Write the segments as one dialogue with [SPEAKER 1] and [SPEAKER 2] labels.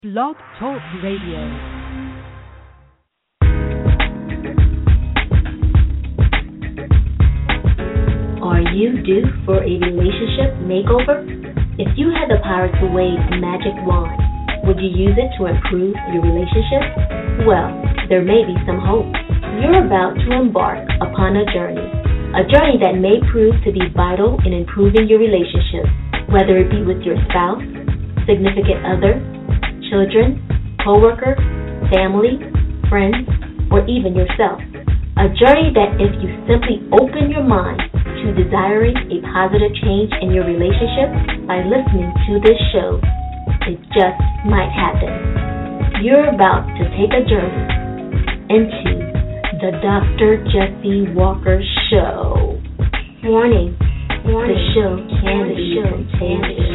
[SPEAKER 1] Blog Talk Radio.
[SPEAKER 2] Are you due for a relationship makeover? If you had the power to wave a magic wand, would you use it to improve your relationship? Well, there may be some hope. You're about to embark upon a journey that may prove to be vital in improving your relationship, whether it be with your spouse, significant other, children, co-worker, family, friends, or even yourself. A journey that if you simply open your mind to desiring a positive change in your relationship by listening to this show, it just might happen. You're about to take a journey into the Dr. Jesse Walker Show. Warning, the show can be contagious.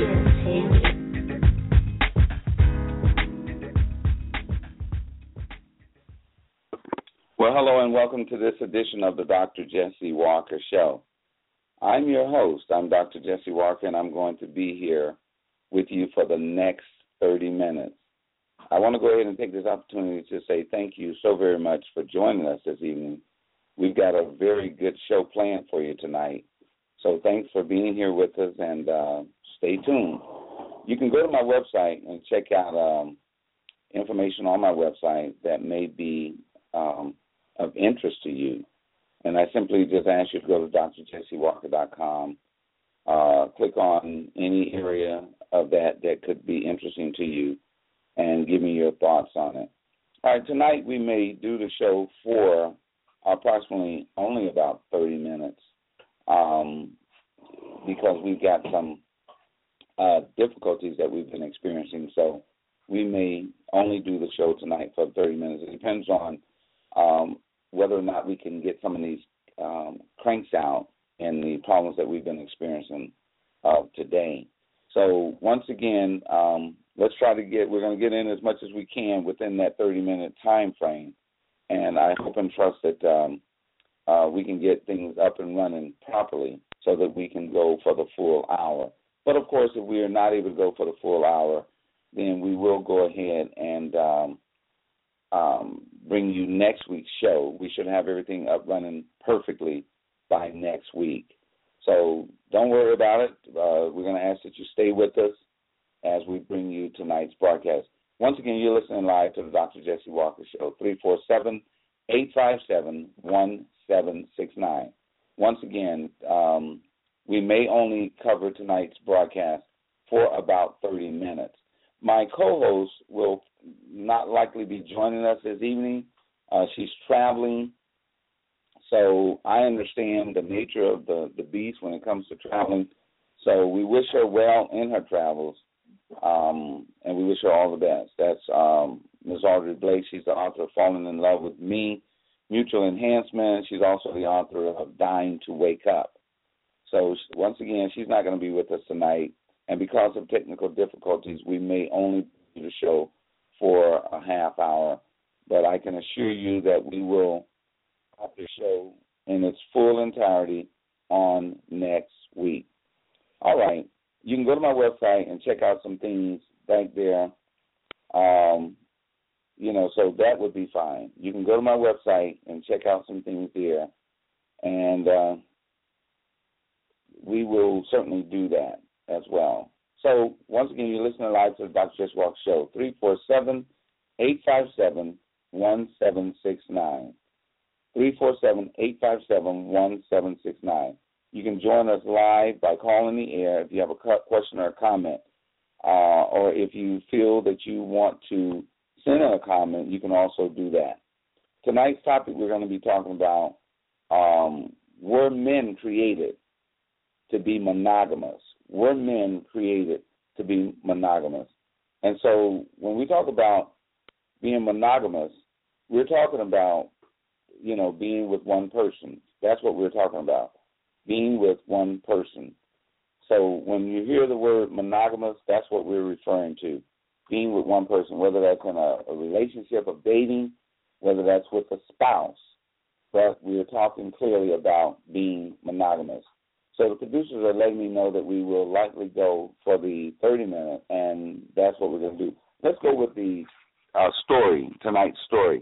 [SPEAKER 3] Well, hello and welcome to this edition of the Dr. Jesse Walker Show. I'm your host. I'm Dr. Jesse Walker, and I'm going to be here with you for the next 30 minutes. I want to go ahead and take this opportunity to say thank you so very much for joining us this evening. We've got a very good show planned for you tonight. So thanks for being here with us, and stay tuned. You can go to my website and check out information on my website that may be of interest to you. And I simply just ask you to go to drjessewalker.com, click on any area of that could be interesting to you, and give me your thoughts on it. All right, tonight we may do the show for approximately only about 30 minutes because we've got some difficulties that we've been experiencing. So we may only do the show tonight for 30 minutes. It depends on whether or not we can get some of these cranks out and the problems that we've been experiencing today. So once again, we're going to get in as much as we can within that 30-minute time frame. And I hope and trust that we can get things up and running properly so that we can go for the full hour. But, of course, if we are not able to go for the full hour, then we will go ahead and bring you next week's show. We should have everything up running perfectly by next week. So don't worry about it. We're going to ask that you stay with us as we bring you tonight's broadcast. Once again, you're listening live to the Dr. Jesse Walker Show, 347-857-1769. Once again, we may only cover tonight's broadcast for about 30 minutes. My co-host will not likely be joining us this evening. She's traveling, so I understand the nature of the beast when it comes to traveling. So we wish her well in her travels, and we wish her all the best. That's Ms. Audrey Blake. She's the author of Falling in Love with Me, Mutual Enhancement. She's also the author of Dying to Wake Up. So once again, she's not going to be with us tonight. And because of technical difficulties, we may only do the show for a half hour. But I can assure you that we will have the show in its full entirety on next week. All right. You can go to my website and check out some things back there. So that would be fine. You can go to my website and check out some things there. And we will certainly do that as well. So, once again, you're listening live to the Dr. Jesse Walker Show, 347-857-1769. 347-857-1769. You can join us live by calling the air if you have a question or a comment. Or if you feel that you want to send in a comment, you can also do that. Tonight's topic we're going to be talking about, were men created to be monogamous? Were men created to be monogamous? And so when we talk about being monogamous, we're talking about, being with one person. That's what we're talking about, being with one person. So when you hear the word monogamous, that's what we're referring to, being with one person, whether that's in a relationship of dating, whether that's with a spouse. But we're talking clearly about being monogamous. So the producers are letting me know that we will likely go for the 30 minutes, and that's what we're going to do. let's go with the story, tonight's story.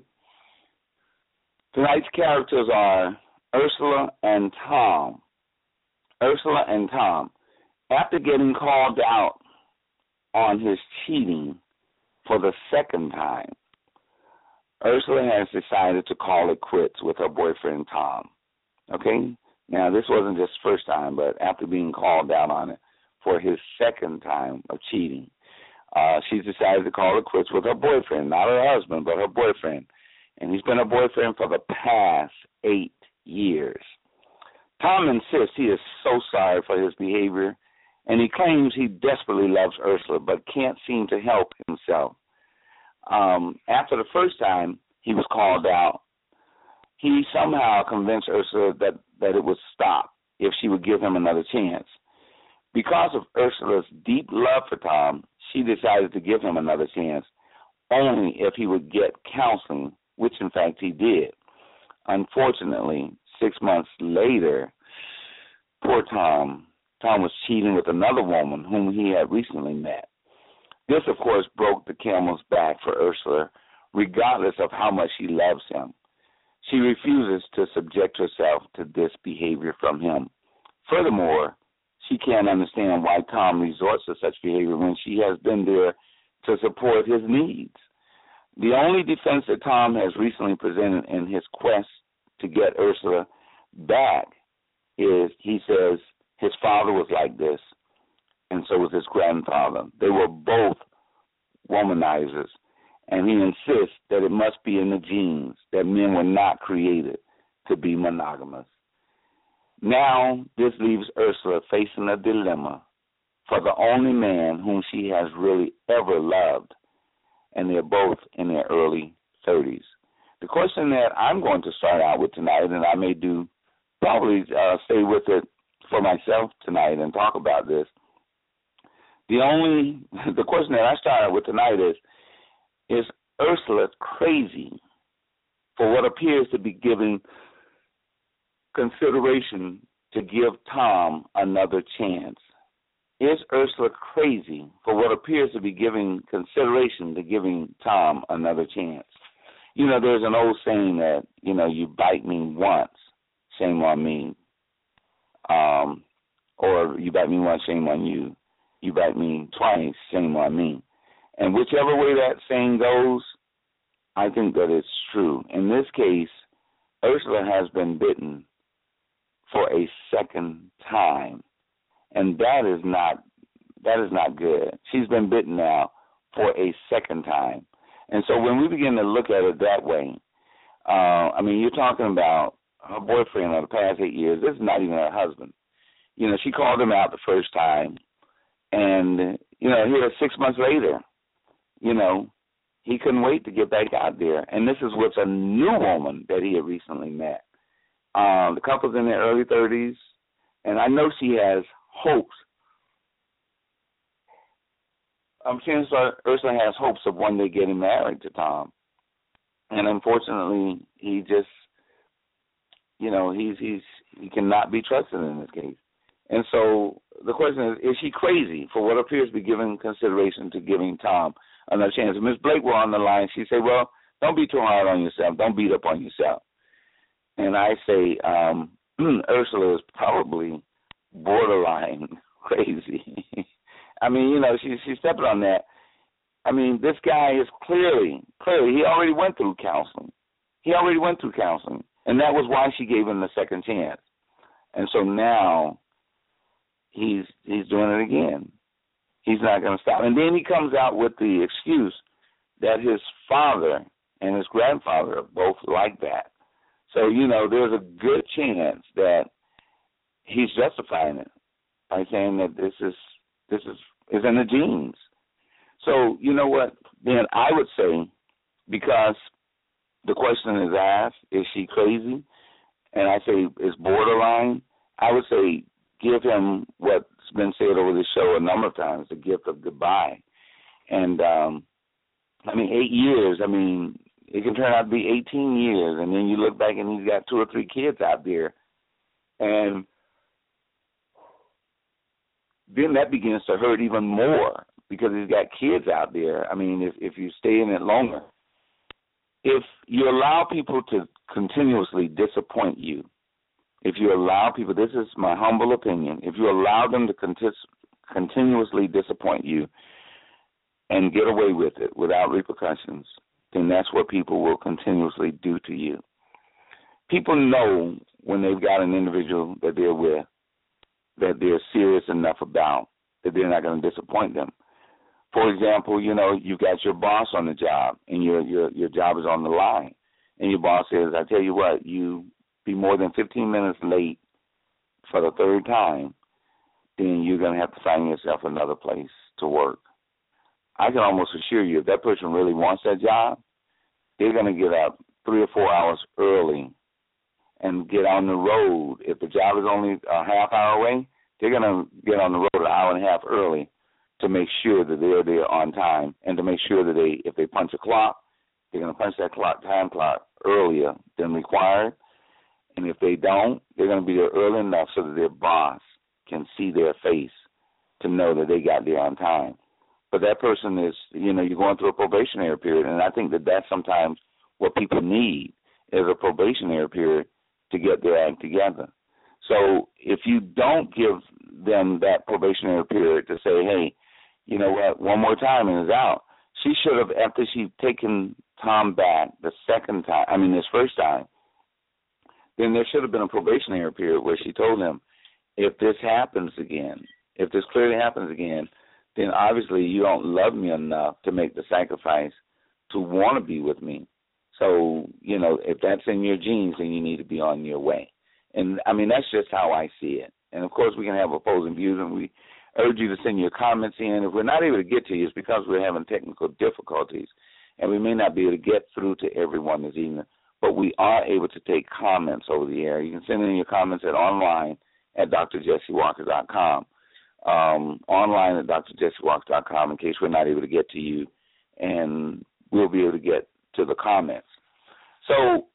[SPEAKER 3] Tonight's characters are Ursula and Tom. Ursula and Tom. After getting called out on his cheating for the second time, Ursula has decided to call it quits with her boyfriend, Tom. Okay? Now, this wasn't just the first time, but after being called out on it for his second time of cheating, she's decided to call it quits with her boyfriend, not her husband, but her boyfriend. And he's been her boyfriend for the past 8 years. Tom insists he is so sorry for his behavior, and he claims he desperately loves Ursula but can't seem to help himself. After the first time he was called out, he somehow convinced Ursula that it would stop if she would give him another chance. Because of Ursula's deep love for Tom, she decided to give him another chance, only if he would get counseling, which in fact he did. Unfortunately, 6 months later, poor Tom was cheating with another woman whom he had recently met. This, of course, broke the camel's back for Ursula, regardless of how much she loves him. She refuses to subject herself to this behavior from him. Furthermore, she can't understand why Tom resorts to such behavior when she has been there to support his needs. The only defense that Tom has recently presented in his quest to get Ursula back is, he says, his father was like this, and so was his grandfather. They were both womanizers, and he insists that it must be in the genes, that men were not created to be monogamous. Now, this leaves Ursula facing a dilemma for the only man whom she has really ever loved, and they're both in their early 30s. The question that I'm going to start out with tonight, and I may probably stay with it for myself tonight and talk about this. The question that I start out with tonight is Ursula crazy for what appears to be giving consideration to give Tom another chance? Is Ursula crazy for what appears to be giving consideration to giving Tom another chance? You know, there's an old saying that, you bite me once, shame on me. Or you bite me once, shame on you. You bite me twice, shame on me. And whichever way that saying goes, I think that it's true. In this case, Ursula has been bitten for a second time, and that is not good. She's been bitten now for a second time. And so when we begin to look at it that way, you're talking about her boyfriend of the past 8 years. This is not even her husband. She called him out the first time, and, here 6 months later, he couldn't wait to get back out there. And this is with a new woman that he had recently met. The couple's in their early 30s, and I know she has hopes. Ursula has hopes of one day getting married to Tom. And unfortunately, he just, he cannot be trusted in this case. And so the question is she crazy for what appears to be giving consideration to giving Tom another chance? Ms. Blake were on the line. She said, well, don't be too hard on yourself. Don't beat up on yourself. And I say Ursula is probably borderline crazy. She's stepping on that. This guy is clearly, he already went through counseling. And that was why she gave him the second chance. And so now he's doing it again. He's not going to stop. And then he comes out with the excuse that his father and his grandfather are both like that. So, there's a good chance that he's justifying it by saying that this is in the genes. So, you know what? Then I would say, because the question is asked, is she crazy? And I say it's borderline. I would say give him what's been said over the show a number of times, the gift of goodbye. And, 8 years, it can turn out to be 18 years, and then you look back and he's got 2 or 3 kids out there. And then that begins to hurt even more because he's got kids out there. I mean, if you stay in it longer, if you allow people to continuously disappoint you, if you allow people, this is my humble opinion, if you allow them to continuously disappoint you and get away with it without repercussions, then that's what people will continuously do to you. People know when they've got an individual that they're with that they're serious enough about that they're not going to disappoint them. For example, you've got your boss on the job, and your job is on the line, and your boss says, I tell you what, you be more than 15 minutes late for the third time, then you're going to have to find yourself another place to work. I can almost assure you, if that person really wants that job, they're going to get up 3 or 4 hours early and get on the road. If the job is only a half hour away, they're going to get on the road an hour and a half early to make sure that they're there on time, and to make sure that if they punch a clock, they're going to punch that time clock earlier than required. And if they don't, they're going to be there early enough so that their boss can see their face to know that they got there on time. But that person is, you're going through a probationary period, and I think that that's sometimes what people need is a probationary period to get their act together. So if you don't give them that probationary period to say, hey, you know what, one more time and it's out, she should have, after she'd taken Tom back this first time, then there should have been a probationary period where she told him, if this happens again, if this clearly happens again, then obviously you don't love me enough to make the sacrifice to want to be with me. So, if that's in your genes, then you need to be on your way. And, that's just how I see it. And, of course, we can have opposing views, and we urge you to send your comments in. If we're not able to get to you, it's because we're having technical difficulties, and we may not be able to get through to everyone this evening, but we are able to take comments over the air. You can send in your comments online at drjessewalker.com, online at drjessewalker.com in case we're not able to get to you, and we'll be able to get to the comments. So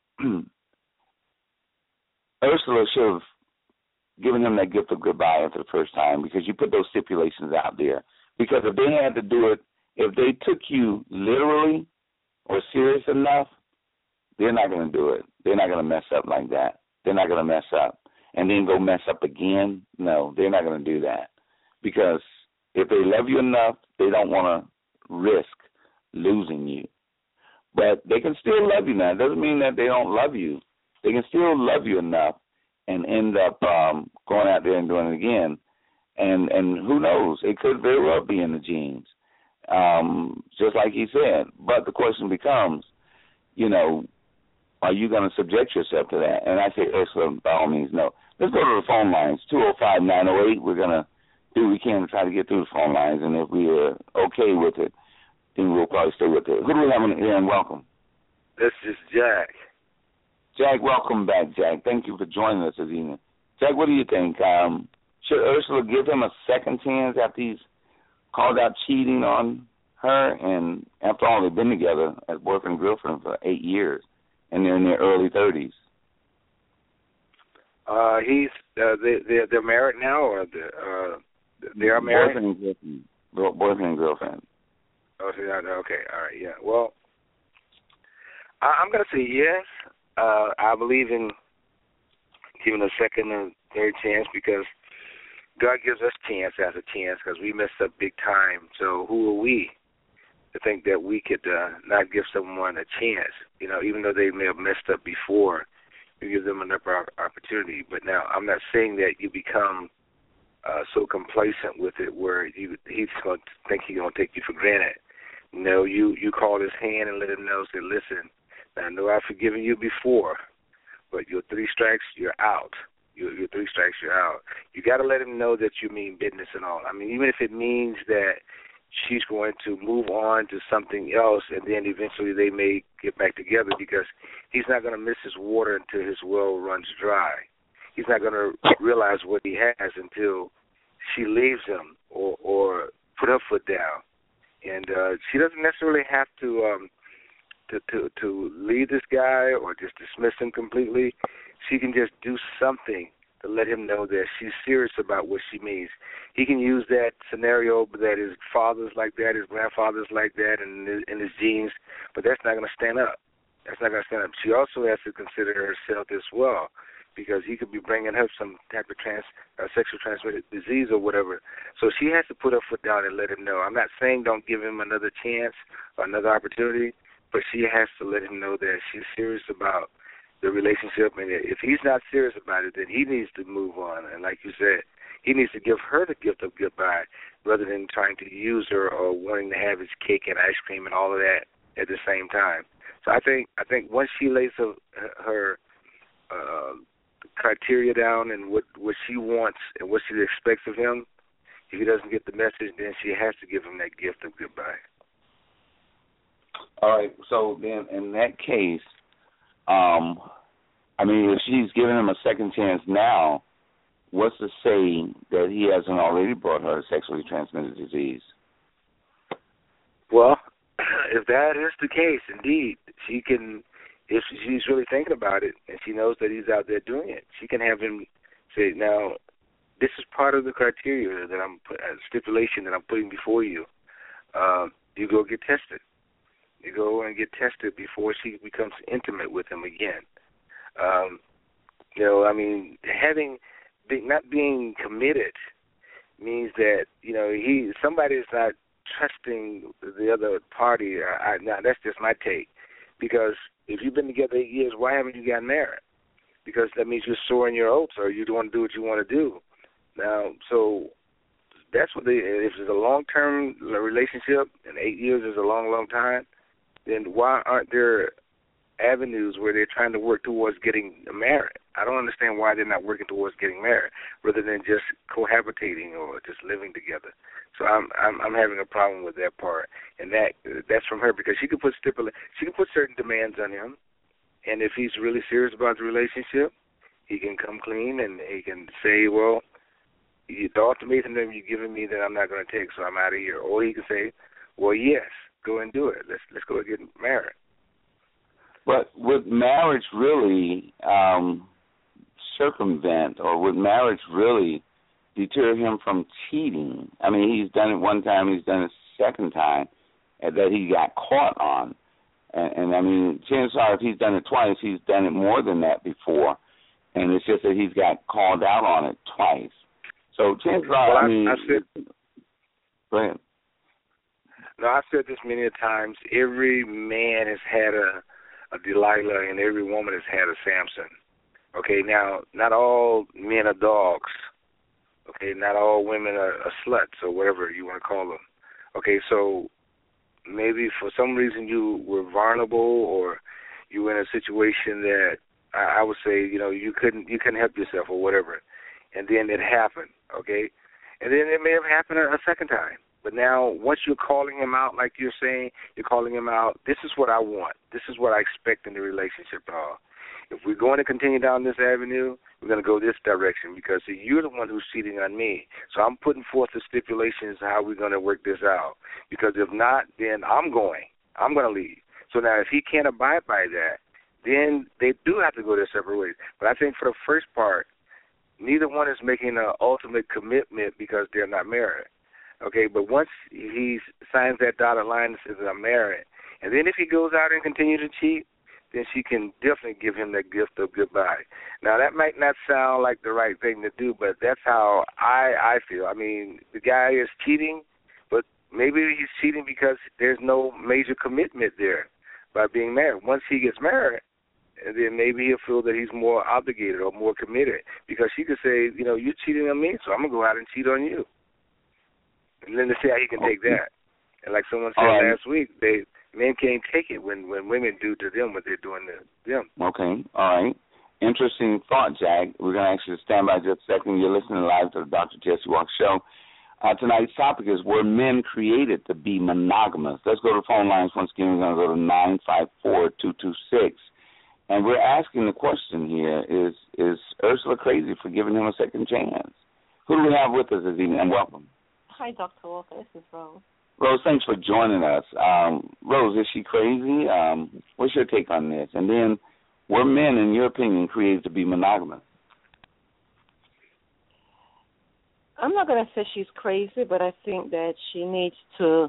[SPEAKER 3] Ursula should have given him that gift of goodbye after the first time, because you put those stipulations out there. Because if they had to do it, if they took you literally or serious enough, they're not going to do it. They're not going to mess up like that. They're not going to mess up and then go mess up again. No, they're not going to do that. Because if they love you enough, they don't want to risk losing you. But they can still love you now. It doesn't mean that they don't love you. They can still love you enough and end up going out there and doing it again. And who knows? It could very well be in the genes, just like he said. But the question becomes, are you going to subject yourself to that? And I say, Ursula, by all means, no. Let's go to the phone lines, 205-908. We're going to do what we can to try to get through the phone lines. And if we are okay with it, then we'll probably stay with it. Who do we have on the air, and welcome?
[SPEAKER 4] This is Jack.
[SPEAKER 3] Jack, welcome back, Jack. Thank you for joining us this evening. Jack, what do you think? Should Ursula give him a second chance after he's called out cheating on her? And after all, they've been together as boyfriend and girlfriend for 8 years, and they're in their early 30s.
[SPEAKER 4] They're married now, or they are married?
[SPEAKER 3] Boyfriend and girlfriend.
[SPEAKER 4] Oh, so okay, all right, yeah. Well, I'm going to say yes. I believe in giving a second and third chance, because God gives us chance after chance, because we messed up big time. So who are we to think that we could not give someone a chance? Even though they may have messed up before, we give them another opportunity. But now, I'm not saying that you become so complacent with it where he's going to think he's going to take you for granted. You call his hand and let him know, say, listen, I know I've forgiven you before, but your 3 strikes, you're out. Your 3 strikes, you're out. You got to let him know that you mean business and all. Even if it means that she's going to move on to something else, and then eventually they may get back together, because he's not going to miss his water until his well runs dry. He's not going to realize what he has until she leaves him or put her foot down. And she doesn't necessarily have to leave this guy or just dismiss him completely. She can just do something to let him know that she's serious about what she means. He can use that scenario that his father's like that, his grandfather's like that, and his genes, but that's not going to stand up. That's not going to stand up. She also has to consider herself as well, because he could be bringing her some type of sexual transmitted disease or whatever. So she has to put her foot down and let him know. I'm not saying don't give him another chance or another opportunity, but she has to let him know that she's serious about the relationship, and if he's not serious about it, then he needs to move on. And like you said, he needs to give her the gift of goodbye rather than trying to use her or wanting to have his cake and ice cream and all of that at the same time. So I think once she lays her criteria down and what she wants and what she expects of him, if he doesn't get the message, then she has to give him that gift of goodbye.
[SPEAKER 3] All right. So then, in that case, I mean, if she's giving him a second chance now, what's to say that he hasn't already brought her a sexually transmitted disease?
[SPEAKER 4] Well, if that is the case, indeed, she can. If she's really thinking about it and she knows that he's out there doing it, she can have him say, now, this is part of the criteria that stipulation that I'm putting before you. You go get tested. You go and get tested before she becomes intimate with him again. I mean, not being committed means that, somebody is not trusting the other party. Now, that's just my take. Because if you've been together 8 years, why haven't you gotten married? Because that means you're soaring your oats, or you don't want to do what you want to do. Now, so that's what if it's a long-term relationship, and 8 years is a long, long time, then why aren't there avenues where they're trying to work towards getting married? I don't understand why they're not working towards getting married rather than just cohabitating or just living together. So I'm having a problem with that part, and that's from her, because she can put certain demands on him, and if he's really serious about the relationship, he can come clean and he can say, well, the ultimatum that you're giving me that I'm not going to take, so I'm out of here. Or he can say, well, yes, go and do it. Let's go and get married.
[SPEAKER 3] But would marriage really circumvent, or would marriage really deter him from cheating? I mean, he's done it one time, he's done it a second time that he got caught on. And I mean, chances are if he's done it twice, he's done it more than that before. And it's just that he's got called out on it twice. So chances are, go ahead.
[SPEAKER 4] No, I've said this many a times. Every man has had a Delilah, and every woman has had a Samson. Okay, now, not all men are dogs. Okay, not all women are sluts or whatever you want to call them. Okay, so maybe for some reason you were vulnerable, or you were in a situation that I would say, you couldn't help yourself or whatever, and then it happened. Okay, and then it may have happened a second time. But now, once you're calling him out, like you're saying, you're calling him out, this is what I want. This is what I expect in the relationship, dog. If we're going to continue down this avenue, we're going to go this direction, because you're the one who's cheating on me. So I'm putting forth the stipulations of how we're going to work this out. Because if not, then I'm going to leave. So now if he can't abide by that, then they do have to go their separate ways. But I think for the first part, neither one is making an ultimate commitment because they're not married. Okay, but once he signs that dotted line and says, I'm married, and then if he goes out and continues to cheat, then she can definitely give him that gift of goodbye. Now, that might not sound like the right thing to do, but that's how I feel. I mean, the guy is cheating, but maybe he's cheating because there's no major commitment there by being married. Once he gets married, then maybe he'll feel that he's more obligated or more committed, because she could say, you're cheating on me, so I'm going to go out and cheat on you. And then to see how he can take that. And like someone said last week, men can't take it when women do to them what they're doing to them.
[SPEAKER 3] Okay, all right. Interesting thought, Jack. We're going to ask you to stand by just a second. You're listening live to the Dr. Jesse Walker Show. Tonight's topic is, were men created to be monogamous? Let's go to the phone lines once again. We're going to go to 954-226. And we're asking the question here, is Ursula crazy for giving him a second chance? Who do we have with us this evening? And welcome.
[SPEAKER 5] Hi, Dr. Walker. This is Rose.
[SPEAKER 3] Rose, thanks for joining us. Rose, is she crazy? What's your take on this? And then, were men, in your opinion, created to be monogamous?
[SPEAKER 5] I'm not going to say she's crazy, but I think that she needs to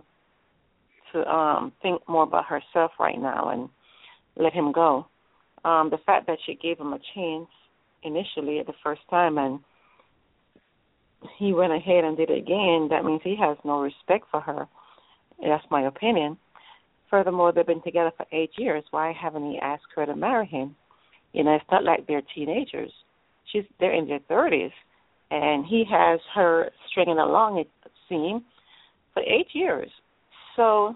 [SPEAKER 5] think more about herself right now and let him go. The fact that she gave him a chance initially at the first time and he went ahead and did it again, that means he has no respect for her. That's my opinion. Furthermore, they've been together for 8 years. Why haven't he asked her to marry him? You know, it's not like they're teenagers. They're in their 30s, and he has her stringing along, it seems, for 8 years. So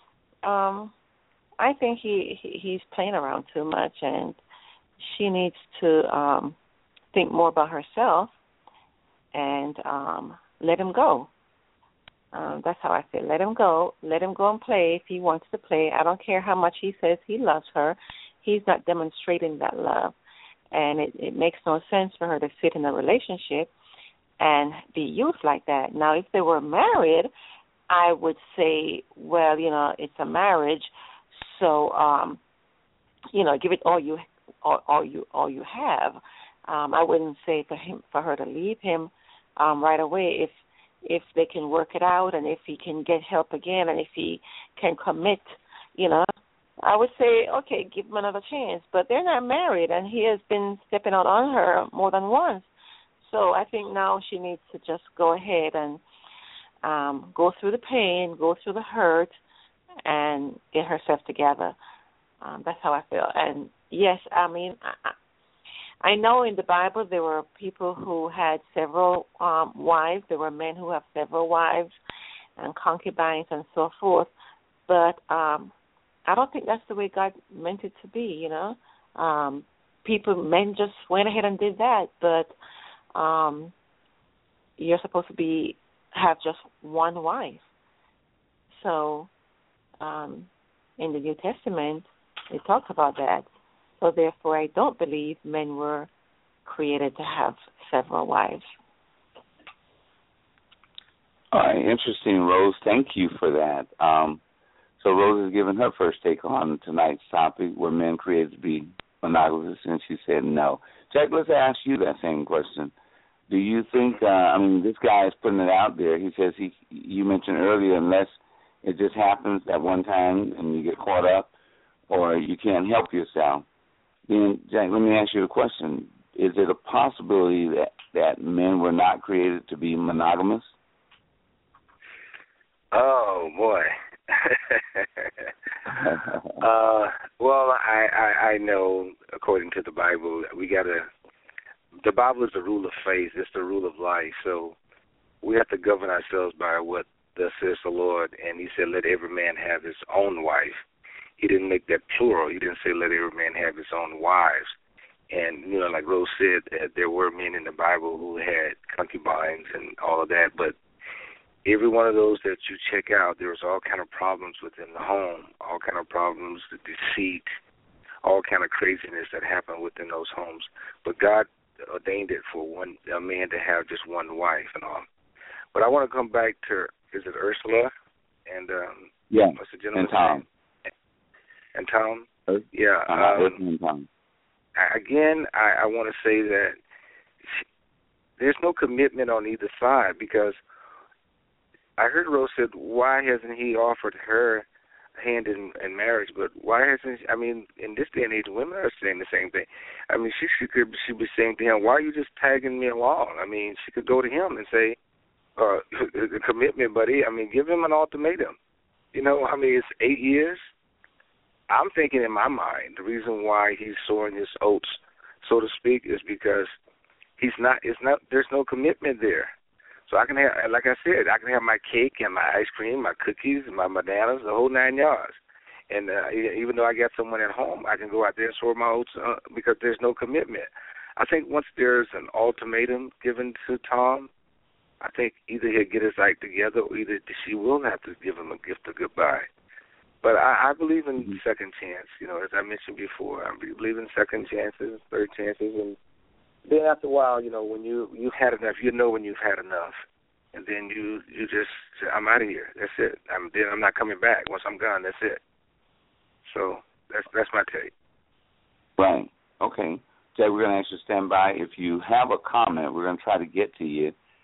[SPEAKER 5] I think he's playing around too much, and she needs to think more about herself and let him go. That's how I feel. Let him go. Let him go and play if he wants to play. I don't care how much he says he loves her. He's not demonstrating that love. And it makes no sense for her to sit in a relationship and be used like that. Now, if they were married, I would say, well, you know, it's a marriage, so give it all you have. I wouldn't say for her to leave him right away if they can work it out and if he can get help again and if he can commit, you know. I would say, okay, give him another chance. But they're not married, and he has been stepping out on her more than once. So I think now she needs to just go ahead and go through the pain, go through the hurt, and get herself together. That's how I feel. And, yes, I mean, I know in the Bible there were people who had several wives. There were men who have several wives and concubines and so forth. But I don't think that's the way God meant it to be, you know. Men just went ahead and did that, but you're supposed to have just one wife. So in the New Testament, it talks about that. So therefore, I don't believe men were created to have several wives.
[SPEAKER 3] All right, interesting, Rose. Thank you for that. So Rose has given her first take on tonight's topic, were men created to be monogamous, and she said no. Jack, let's ask you that same question. Do you think, this guy is putting it out there. He says you mentioned earlier, unless it just happens at one time and you get caught up or you can't help yourself, then, Jack, let me ask you a question. Is it a possibility that men were not created to be monogamous?
[SPEAKER 4] Oh, boy. Well, I know, according to the Bible, the Bible is the rule of faith. It's the rule of life. So we have to govern ourselves by what thus says the Lord. And he said, let every man have his own wife. He didn't make that plural. He didn't say let every man have his own wives. And, you know, like Rose said, that there were men in the Bible who had concubines and all of that, but every one of those that you check out, there was all kind of problems within the home, all kind of problems, the deceit, all kind of craziness that happened within those homes. But God ordained it for a man to have just one wife and all. But I want to come back to, is it Ursula? And what's the gentleman's name? And Tom? Yeah.
[SPEAKER 3] And Tom.
[SPEAKER 4] Again, I want to say that there's no commitment on either side, because I heard Rose said, why hasn't he offered her a hand in marriage? But why hasn't in this day and age, women are saying the same thing. I mean, she be saying to him, why are you just tagging me along? I mean, she could go to him and say, commitment, buddy. I mean, give him an ultimatum. You know, I mean, it's 8 years. I'm thinking in my mind, the reason why he's sowing his oats, so to speak, is because there's no commitment there. So I can have, like I said, I can have my cake and my ice cream, my cookies, my bananas, the whole 9 yards. And even though I got someone at home, I can go out there and sow my oats because there's no commitment. I think once there's an ultimatum given to Tom, I think either he'll get his act together or either she will have to give him a gift of goodbye. But I believe in second chance, you know, as I mentioned before. I believe in second chances, third chances, and then after a while, you know, when you've had enough, you know when you've had enough. And then you just say, I'm out of here. That's it. I'm not coming back. Once I'm gone, that's it. So that's my take.
[SPEAKER 3] Right. Okay. Jay, we're going to ask you to stand by. If you have a comment, we're going to try to get to you.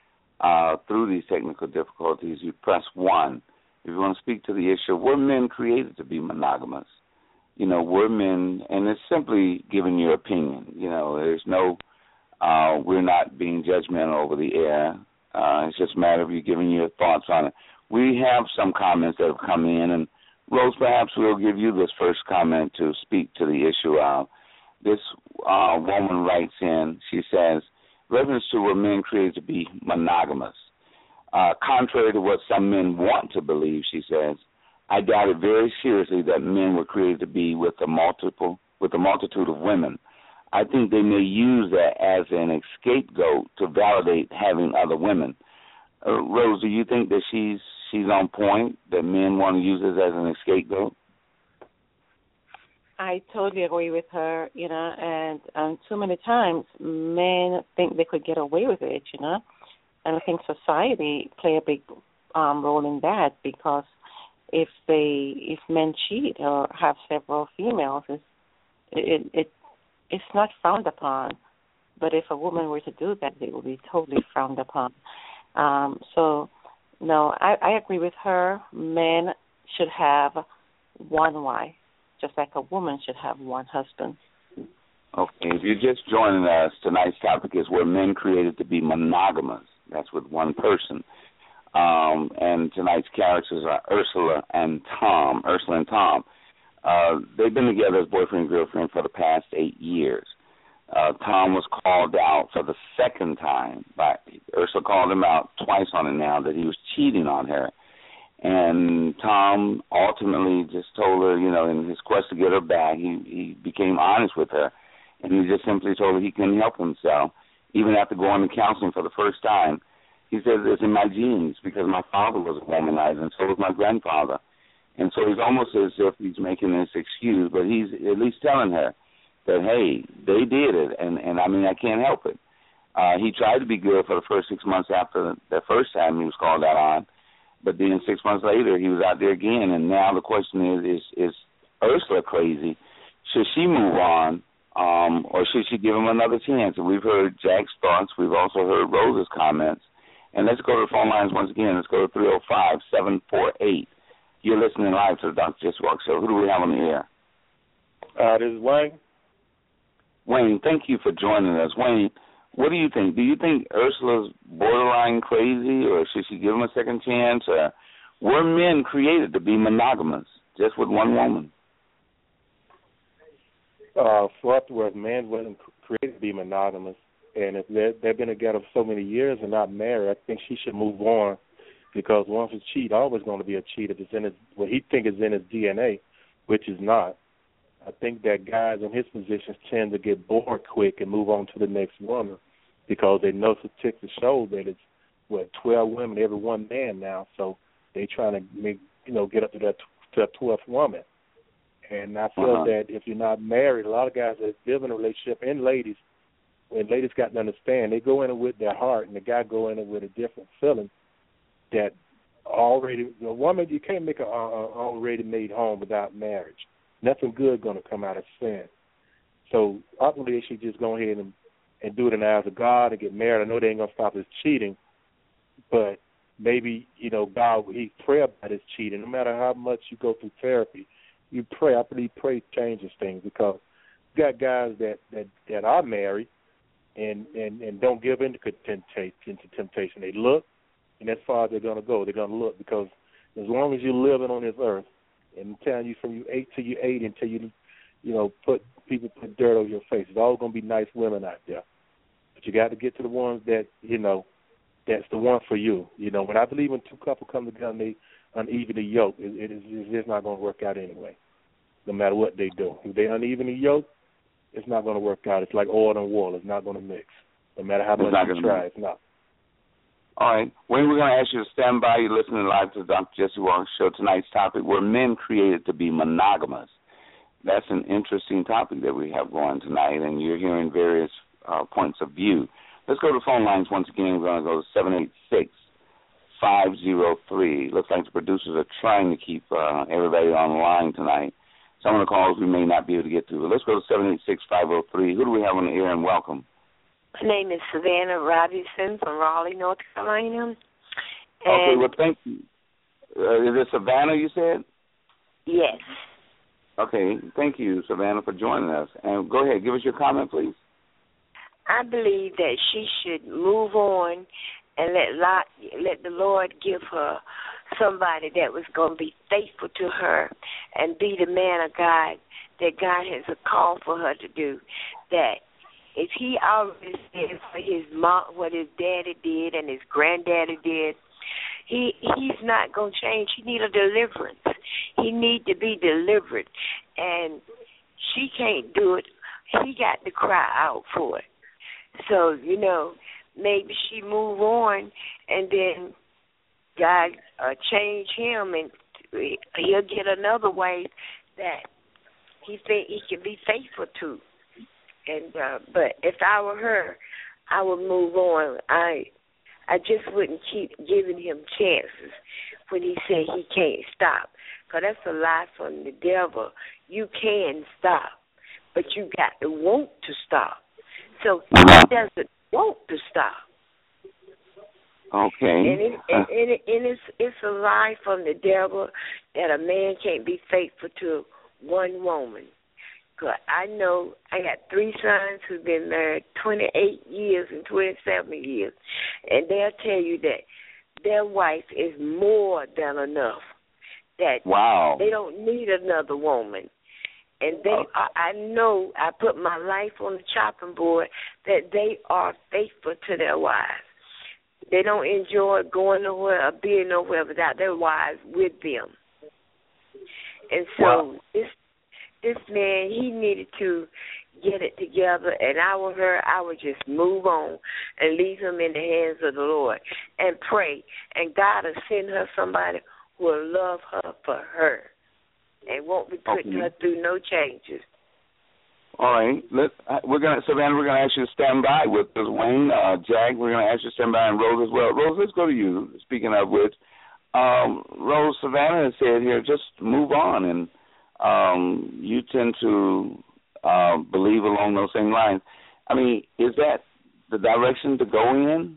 [SPEAKER 3] through these technical difficulties, you press 1. If you want to speak to the issue, were men created to be monogamous? You know, were men, and it's simply giving your opinion. You know, there's no, we're not being judgmental over the air. It's just a matter of you giving your thoughts on it. We have some comments that have come in, and Rose, perhaps we'll give you this first comment to speak to the issue. This woman writes in, she says, reference to were men created to be monogamous. Contrary to what some men want to believe, she says, I doubt it very seriously that men were created to be with a multitude of women. I think they may use that as an scapegoat to validate having other women. Rose, do you think that she's on point, that men want to use this as an scapegoat?
[SPEAKER 5] I totally agree with her, you know, and too many times men think they could get away with it, you know. And I think society play a big role in that, because if men cheat or have several females, it's not frowned upon. But if a woman were to do that, it would be totally frowned upon. So, no, I agree with her. Men should have one wife, just like a woman should have one husband.
[SPEAKER 3] Okay, if you're just joining us, tonight's topic is were men created to be monogamous. That's with one person. And tonight's characters are Ursula and Tom. They've been together as boyfriend and girlfriend for the past 8 years. Tom was called out for the second time. Ursula called him out twice on it now that he was cheating on her. And Tom ultimately just told her, you know, in his quest to get her back, he became honest with her. And he just simply told her he couldn't help himself. Even after going to counseling for the first time, he says it's in my genes because my father was a womanizer and so was my grandfather. And so he's almost as if he's making this excuse, but he's at least telling her that, hey, they did it, and I mean, I can't help it. He tried to be good for the first 6 months after the first time he was called out on, but then 6 months later he was out there again, and now the question is Ursula crazy? Should she move on? Or should she give him another chance? And we've heard Jack's thoughts. We've also heard Rose's comments. And let's go to the phone lines once again. Let's go to 305-748. You're listening live to the Dr. Jesse Walker Show. Who do we have on the
[SPEAKER 6] air? This is Wayne.
[SPEAKER 3] Wayne, thank you for joining us. Wayne, what do you think? Do you think Ursula's borderline crazy, or should she give him a second chance? Or were men created to be monogamous, just with one woman?
[SPEAKER 6] For afterwards, man wasn't created to be monogamous, and if they've been together for so many years and not married, I think she should move on, because once a cheat, always going to be a cheat if it's in what he think is in his DNA, which is not. I think that guys in his positions tend to get bored quick and move on to the next woman, because they know statistics show that it's 12 women every one man now, so they trying to get up to that 12th woman. And I feel that if you're not married, a lot of guys that live in a relationship, and ladies, when ladies got to understand, they go in it with their heart, and the guy go in it with a different feeling. That the woman, you can't make an already made home without marriage. Nothing good going to come out of sin. So ultimately, they should just go ahead and do it in the eyes of God and get married. I know they ain't going to stop his cheating, but maybe, God, he pray about his cheating. No matter how much you go through therapy, you pray. I believe prayer changes things, because you got guys that are married and don't give in to temptation. They look, and as far as they're going to go, they're going to look, because as long as you're living on this earth, and I'm telling you, from you 8 till you 80 until you people put dirt over your face, it's all going to be nice women out there. But you got to get to the ones that, that's the one for you. When I believe when two couples come together and they unevenly yoked, it's just not going to work out anyway, no matter what they do. If they unevenly yoked, it's not going to work out. It's like oil and water. It's not going to mix. No matter how much you try, it's not.
[SPEAKER 3] All right. Wayne, we're going to ask you to stand by. You're listening live to the Dr. Jesse Walker Show. Tonight's topic, were men created to be monogamous? That's an interesting topic that we have going tonight, and you're hearing various points of view. Let's go to the phone lines once again. We're going to go to 786-503. Looks like the producers are trying to keep everybody on the line tonight. Some of the calls we may not be able to get to. But let's go to 786-503. Who do we have on the air, and welcome?
[SPEAKER 7] My name is Savannah Robinson from Raleigh, North Carolina.
[SPEAKER 3] Okay, well, thank you. Is it Savannah, you said?
[SPEAKER 7] Yes.
[SPEAKER 3] Okay, thank you, Savannah, for joining us. And go ahead, give us your comment, please.
[SPEAKER 7] I believe that she should move on and let the Lord give her somebody that was going to be faithful to her and be the man of God that God has a call for her to do. That if he already did for his mom what his daddy did and his granddaddy did, he's not going to change. He need a deliverance. He need to be delivered, and she can't do it. He got to cry out for it. So, maybe she move on, and then God change him, and he'll get another wife that he can be faithful to. And but if I were her, I would move on. I just wouldn't keep giving him chances when he said he can't stop, because that's a lie from the devil. You can stop, but you got to want to stop. So he doesn't want to stop.
[SPEAKER 3] Okay.
[SPEAKER 7] And it's a lie from the devil that a man can't be faithful to one woman. Cause I know I got 3 sons who've been married 28 years and 27 years, and they'll tell you that their wife is more than enough. That they don't need another woman. And I know I put my life on the chopping board that they are faithful to their wives. They don't enjoy going nowhere or being nowhere without their wives with them. And so this man, he needed to get it together, and I were her, I would just move on and leave him in the hands of the Lord and pray. And God will send her somebody who will love her for her and won't be putting her through no changes.
[SPEAKER 3] All right. Savannah, we're gonna ask you to stand by with us. Wayne, Jack, we're gonna ask you to stand by, and Rose as well. Rose, let's go to you. Speaking of which, Rose, Savannah has said here, just move on, and you tend to believe along those same lines. I mean, is that the direction to go in?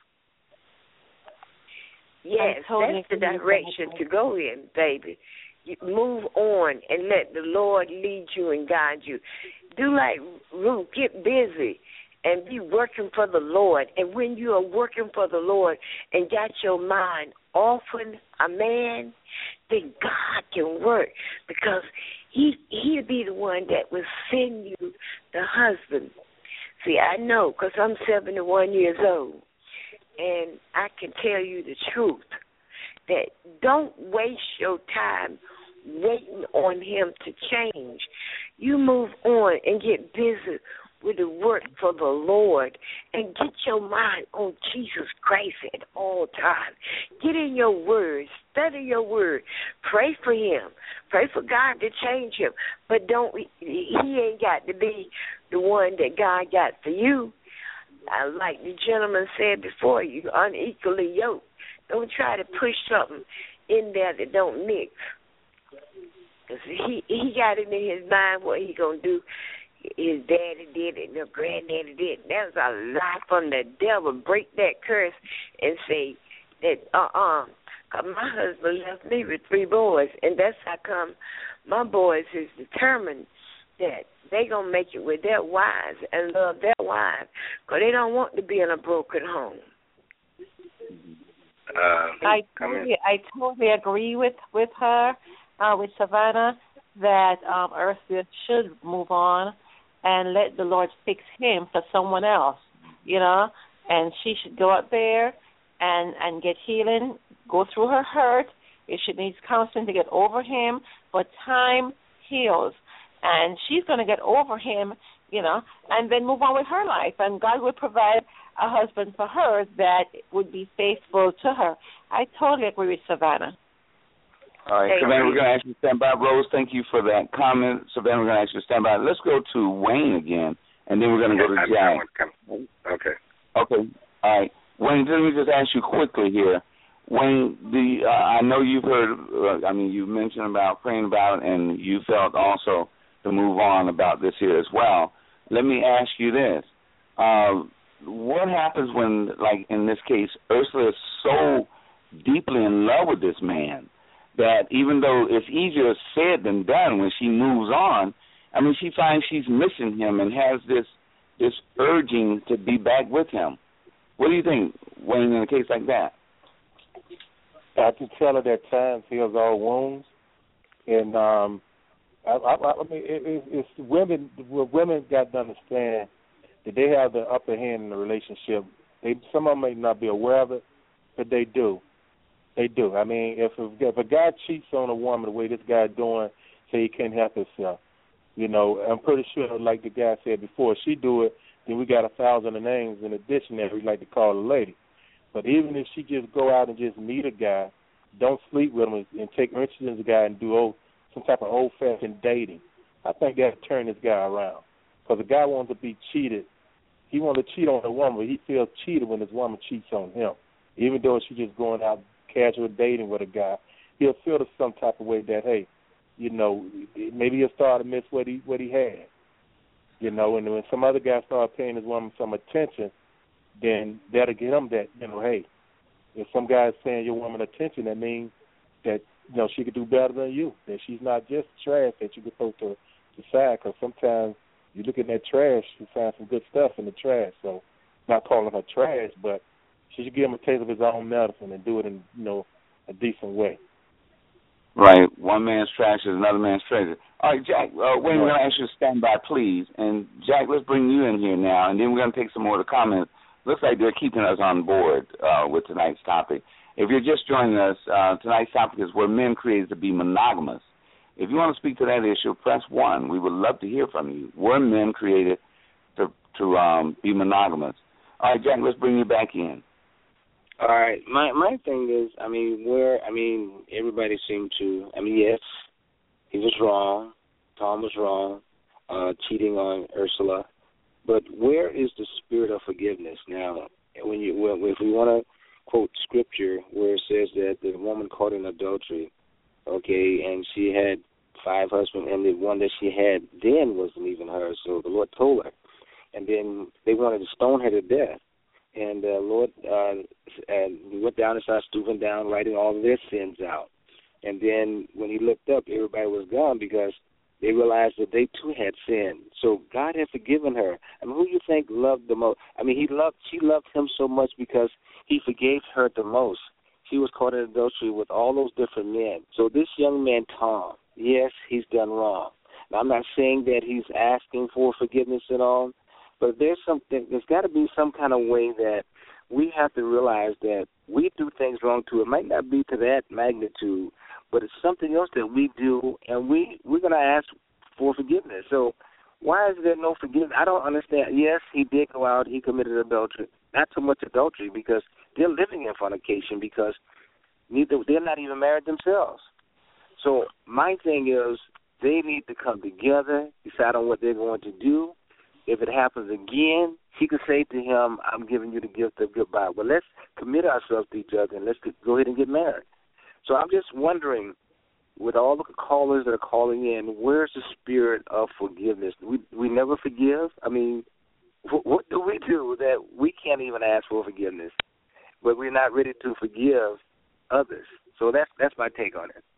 [SPEAKER 7] Yes, that's the direction to go in, baby. You move on and let the Lord lead you and guide you. Do like Ruth, get busy and be working for the Lord. And when you are working for the Lord and got your mind off a man, then God can work, because he'll be the one that will send you the husband. See, I know, because I'm 71 years old, and I can tell you the truth, that don't waste your time waiting on him to change. You move on and get busy with the work for the Lord, and get your mind on Jesus Christ at all times. Get in your word, study your word, pray for him, pray for God to change him, but he ain't got to be the one that God got for you. Like the gentleman said before, you unequally yoked. Don't try to push something in there that don't mix. Because he got it in his mind what he going to do. His daddy did it and his granddaddy did it. That was a lie from the devil. Break that curse and say that, Cause my husband left me with 3 boys, and that's how come my boys is determined that they going to make it with their wives and love their wives, because they don't want to be in a broken home.
[SPEAKER 5] I totally agree with her, with Savannah, that Ursula should move on and let the Lord fix him for someone else, and she should go out there and get healing, go through her hurt. If she needs counseling to get over him, but time heals, and she's going to get over him, and then move on with her life, and God will provide a husband for her that would be faithful to her. I totally agree with Savannah.
[SPEAKER 3] All right, Savannah, we're going to ask you to stand by. Rose, thank you for that comment. Savannah, we're going to ask you to stand by. Let's go to Wayne again, and then we're going to go to Jack.
[SPEAKER 4] Okay.
[SPEAKER 3] All right. Wayne, let me just ask you quickly here. Wayne, I know you've heard, you mentioned about praying about, and you felt also to move on about this here as well. Let me ask you this. what happens when, like in this case, Ursula is so deeply in love with this man that even though it's easier said than done when she moves on, I mean, she finds she's missing him and has this urging to be back with him. What do you think, Wayne, in a case like that?
[SPEAKER 6] I can tell her that time heals all wounds, and I mean, it's women. What women got to understand that they have the upper hand in the relationship. Some of them may not be aware of it, but they do. They do. I mean, if a guy cheats on a woman the way this guy doing, say he can't help himself, you know, I'm pretty sure, like the guy said before, she do it, then we got 1,000 names in the dictionary we like to call a lady. But even if she just go out and just meet a guy, don't sleep with him and take interest in the guy and do some type of old-fashioned dating, I think that'll turn this guy around. Because the guy wants to be cheated. He wants to cheat on a woman, but he feels cheated when his woman cheats on him. Even though she's just going out casual dating with a guy, he'll feel some type of way that, hey, you know, maybe he'll start to miss what he had. You know, and when some other guy starts paying his woman some attention, then that'll get him that, you know, hey, if some guy's paying your woman attention, that means that, you know, she could do better than you, that she's not just trash that you can throw to the side, because sometimes you look at that trash, you find some good stuff in the trash. So not calling her trash, but she should give him a taste of his own medicine and do it in, you know, a decent way.
[SPEAKER 3] Right. One man's trash is another man's treasure. All right, Jack, Wayne, we're going to ask you to stand by, please. And, Jack, let's bring you in here now, and then we're going to take some more of the comments. Looks like they're keeping us on board with tonight's topic. If you're just joining us, tonight's topic is were men created to be monogamous? If you want to speak to that issue, press 1. We would love to hear from you. Were men created to be monogamous? All right, Jack, let's bring you back in.
[SPEAKER 4] All right. My thing is, everybody seemed to, yes, he was wrong. Tom was wrong, cheating on Ursula. But where is the spirit of forgiveness? Now, if we want to quote scripture where it says that the woman caught in adultery, okay, and she had 5 husbands, and the one that she had then wasn't even hers, so the Lord told her. And then they wanted to stone her to death. And the Lord went down and started stooping down, writing all of their sins out. And then when he looked up, everybody was gone because they realized that they too had sinned. So God had forgiven her. I mean, who do you think loved the most? I mean, she loved him so much because he forgave her the most. She was caught in adultery with all those different men. So this young man, Tom, yes, he's done wrong. Now, I'm not saying that he's asking for forgiveness at all, but there's got to be some kind of way that we have to realize that we do things wrong too. It might not be to that magnitude, but it's something else that we do, and we're going to ask for forgiveness. So why is there no forgiveness? I don't understand. Yes, he did go out. He committed adultery. Not so much adultery because they're living in fornication because they're not even married themselves. So my thing is they need to come together, decide on what they're going to do. If it happens again, she could say to him, I'm giving you the gift of goodbye. Well, let's commit ourselves to each other and let's go ahead and get married. So I'm just wondering, with all the callers that are calling in, where's the spirit of forgiveness? We never forgive? I mean, what do we do that we can't even ask for forgiveness, but we're not ready to forgive others? So that's my take on it.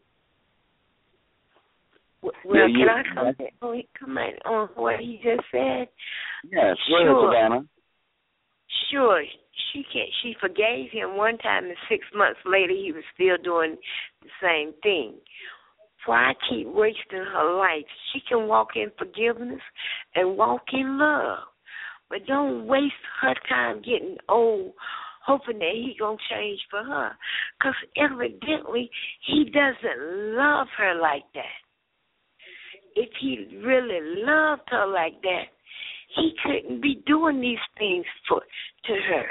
[SPEAKER 7] Well, can I comment on what he just said?
[SPEAKER 3] Yes, go ahead, Savannah.
[SPEAKER 7] Sure, she forgave him one time, and 6 months later he was still doing the same thing. Why keep wasting her life? She can walk in forgiveness and walk in love, but don't waste her time getting old hoping that he going to change for her, because evidently he doesn't love her like that. If he really loved her like that, he couldn't be doing these things to her.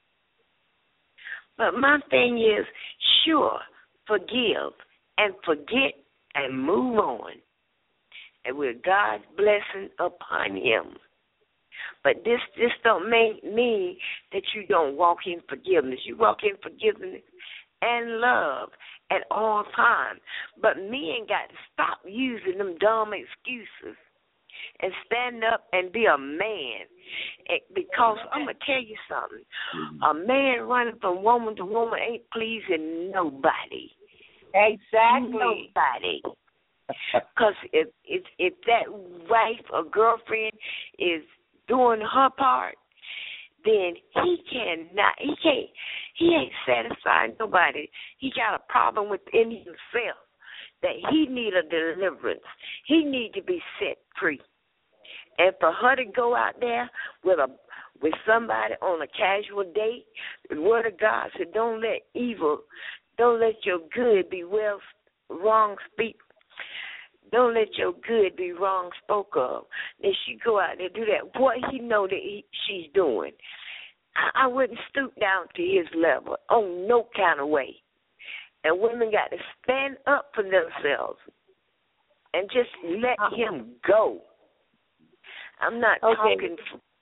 [SPEAKER 7] But my thing is, sure, forgive and forget and move on, and with God's blessing upon him. But this don't mean that you don't walk in forgiveness. You walk in forgiveness and love at all times. But men got to stop using them dumb excuses and stand up and be a man. Because I'm going to tell you something. A man running from woman to woman ain't pleasing nobody.
[SPEAKER 5] Exactly.
[SPEAKER 7] Nobody. Because if that wife or girlfriend is doing her part, then he ain't satisfying nobody. He got a problem within himself that he need a deliverance. He need to be set free. And for her to go out there with somebody on a casual date, the word of God said, don't let your good be wrong speak. Don't let your good be wrong spoke of. Then she go out there and do that. What he know that she's doing. I wouldn't stoop down to his level on no kind of way. And women got to stand up for themselves and just let him go. I'm not talking.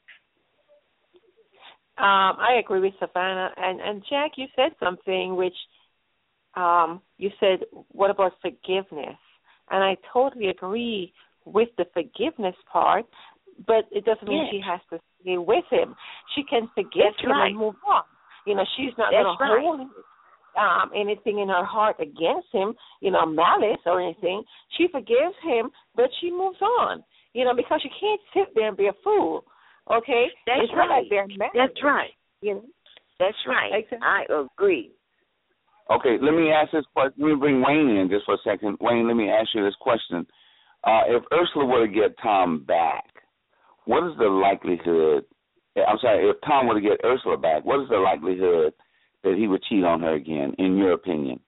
[SPEAKER 5] I agree with Savannah. And Jack, you said something which you said, what about forgiveness? And I totally agree with the forgiveness part, but it doesn't mean she has to stay with him. She can forgive him and move on. You know, she's not going to hold anything in her heart against him, malice or anything. She forgives him, but she moves on, because you can't sit there and be a fool, okay?
[SPEAKER 7] It's
[SPEAKER 5] not like they're married.
[SPEAKER 7] That's right. That's right. Exactly. I agree.
[SPEAKER 3] Okay, let me ask this question. Let me bring Wayne in just for a second. Wayne, let me ask you this question. If Ursula were to get Tom back, what is the likelihood? If Tom were to get Ursula back, what is the likelihood that he would cheat on her again, in your opinion?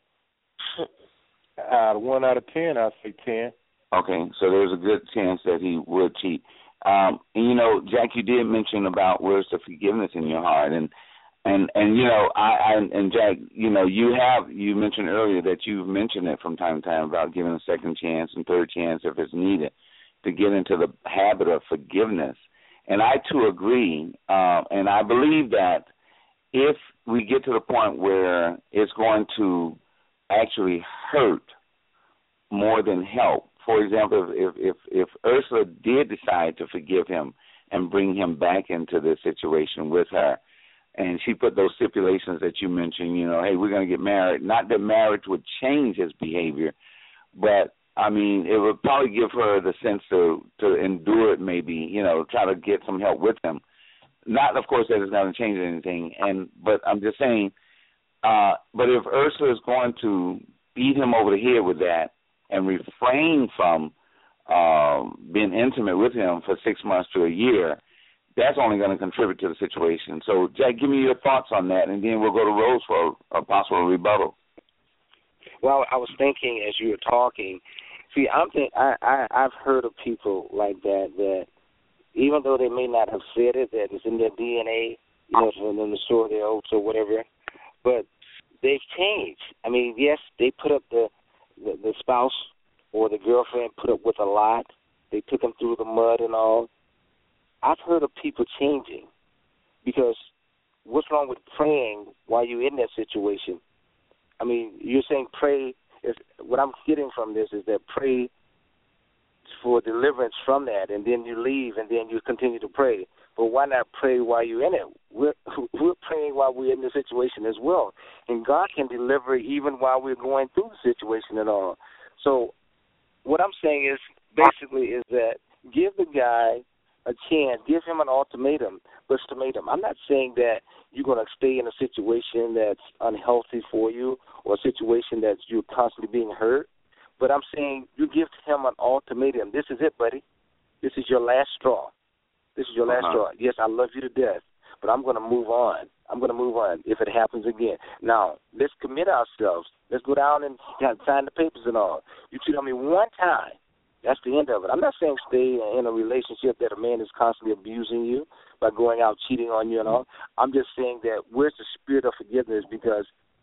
[SPEAKER 6] 1 out of 10, I'd say 10.
[SPEAKER 3] Okay, so there's a good chance that he would cheat. And Jack, you did mention about where's the forgiveness in your heart, and Jack, you mentioned earlier that you've mentioned it from time to time about giving a second chance and third chance if it's needed to get into the habit of forgiveness. And I too agree, and I believe that if we get to the point where it's going to actually hurt more than help. For example, if Ursula did decide to forgive him and bring him back into this situation with her, and she put those stipulations that you mentioned, hey, we're going to get married. Not that marriage would change his behavior, but, it would probably give her the sense to endure it maybe, try to get some help with him. Not, of course, that it's going to change anything, but I'm just saying, but if Ursula is going to beat him over the head with that and refrain from being intimate with him for 6 months to a year, that's only going to contribute to the situation. So, Jack, give me your thoughts on that, and then we'll go to Rose for a possible rebuttal.
[SPEAKER 4] Well, I was thinking as you were talking, I've heard of people like that even though they may not have said it, that it's in their DNA, from the story their oaths or whatever, but they've changed. Yes, they put up the spouse or the girlfriend put up with a lot. They took them through the mud and all. I've heard of people changing because what's wrong with praying while you're in that situation? You're saying pray. What I'm getting from this is that pray for deliverance from that, and then you leave, and then you continue to pray. But why not pray while you're in it? We're praying while we're in the situation as well, and God can deliver even while we're going through the situation and all. So what I'm saying is basically is that give the guy a chance, give him an ultimatum. I'm not saying that you're going to stay in a situation that's unhealthy for you or a situation that you're constantly being hurt, but I'm saying you give him an ultimatum. This is it, buddy. This is your last straw. This is your last straw. Yes, I love you to death, but I'm going to move on. If it happens again. Now, let's commit ourselves. Let's go down and sign the papers and all. You cheat on me one time. That's the end of it. I'm not saying stay in a relationship that a man is constantly abusing you by going out cheating on you and all. I'm just saying that where's the spirit of forgiveness, because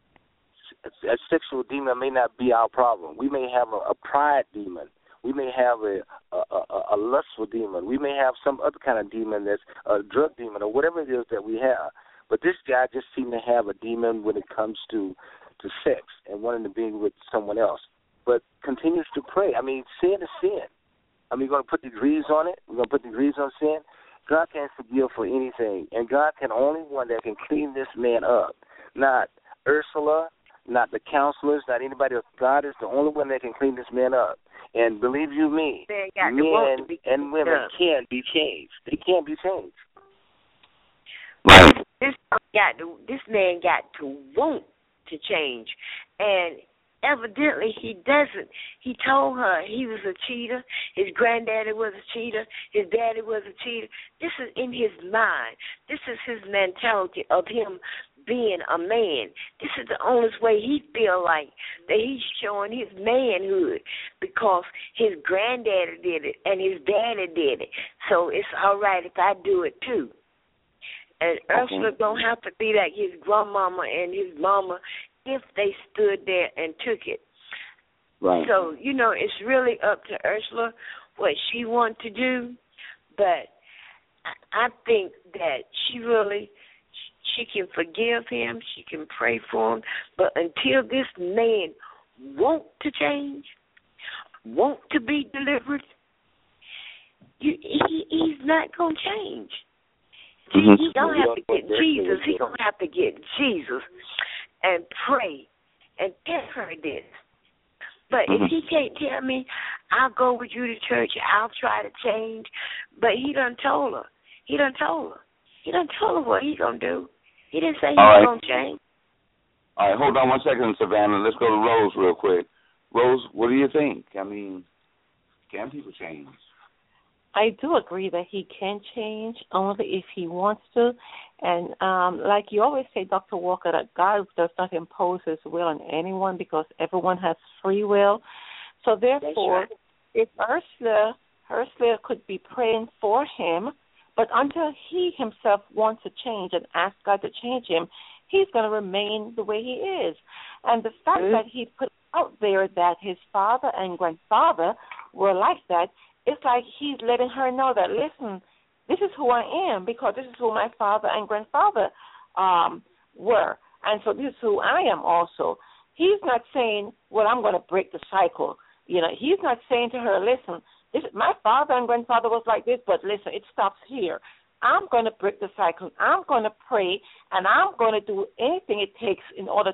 [SPEAKER 4] a sexual demon may not be our problem. We may have a pride demon. We may have a lustful demon. We may have some other kind of demon that's a drug demon or whatever it is that we have. But this guy just seemed to have a demon when it comes to sex and wanting to be with someone else. But continues to pray. Sin is sin. we're going to put degrees on it. We're going to put degrees on sin. God can't forgive for anything, and God can only one that can clean this man up. Not Ursula, not the counselors, not anybody else. God is the only one that can clean this man up. And believe you me, men and women can be changed. They can be changed.
[SPEAKER 3] Right.
[SPEAKER 7] This man got to want to change, and evidently he doesn't. He told her he was a cheater. His granddaddy was a cheater. His daddy was a cheater. This is in his mind. This is his mentality of him being a man. This is the only way he feel like that he's showing his manhood, because his granddaddy did it and his daddy did it. So it's all right if I do it too. And Ursula don't have to be like his grandmama and his mama if they stood there and took it.
[SPEAKER 3] Right.
[SPEAKER 7] So, it's really up to Ursula what she wants to do. But I think that she can forgive him, she can pray for him. But until this man want to change, want to be delivered, he's not going to change. He don't have to get Jesus. He going to have to get Jesus and pray and tell her this. But if he can't tell me, I'll go with you to church, I'll try to change. But he done told her. He done told her what he going to do. He didn't say he was going to change.
[SPEAKER 3] All right, hold on 1 second, Savannah. Let's go to Rose real quick. Rose, what do you think? I mean, can people change?
[SPEAKER 5] I do agree that he can change only if he wants to. And like you always say, Dr. Walker, that God does not impose his will on anyone because everyone has free will. So therefore, if Ursula could be praying for him, but until he himself wants to change and ask God to change him, he's going to remain the way he is. And the fact that he put out there that his father and grandfather were like that, it's like he's letting her know that, listen, this is who I am because this is who my father and grandfather were. And so this is who I am also. He's not saying, well, I'm going to break the cycle. He's not saying to her, listen, my father and grandfather was like this, but listen, it stops here. I'm going to break the cycle. I'm going to pray, and I'm going to do anything it takes in order